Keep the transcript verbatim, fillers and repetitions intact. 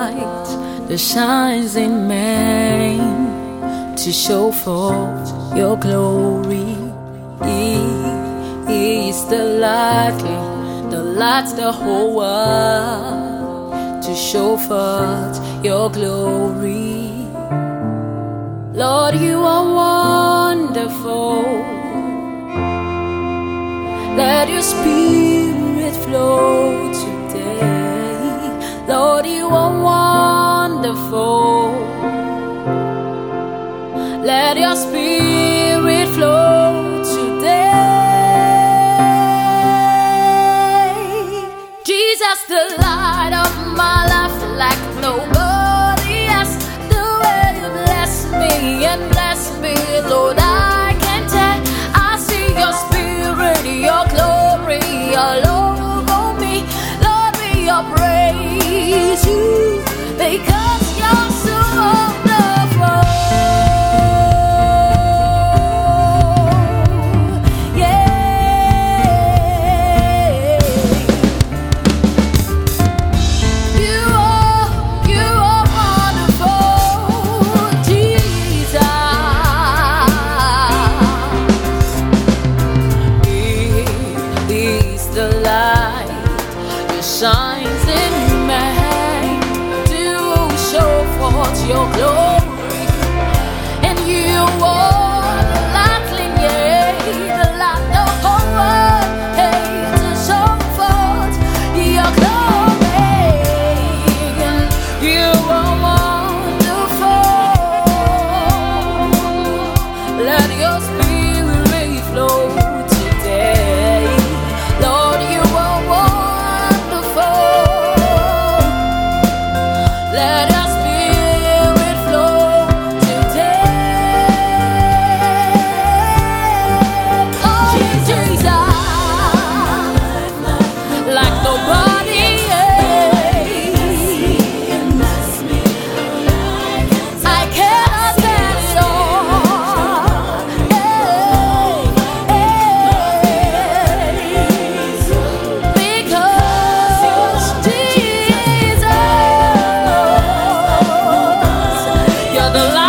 light that shines in man to show forth your glory. He is the light that lights the whole world to show forth your glory. Lord, you are wonderful. Let your spirit flow today. Lord, you are wonderful. Let your spirit flow today. Jesus, the light of my life, like nobody else. The way you bless me and bless me, Lord, I can't tell. I see your spirit, your glory all over me. Lord, we all praise you because you're so wonderful. Shines in man to show forth your glory, and you are the lightning, yeah, the light of the world, hey, to show forth your glory, and you are wonderful. Let your spirit flow today, Lord, you are wonderful. Let your spirit flow today. Oh, Jesus, like nobody else. I cannot stand it all. Because Jesus, you're the light.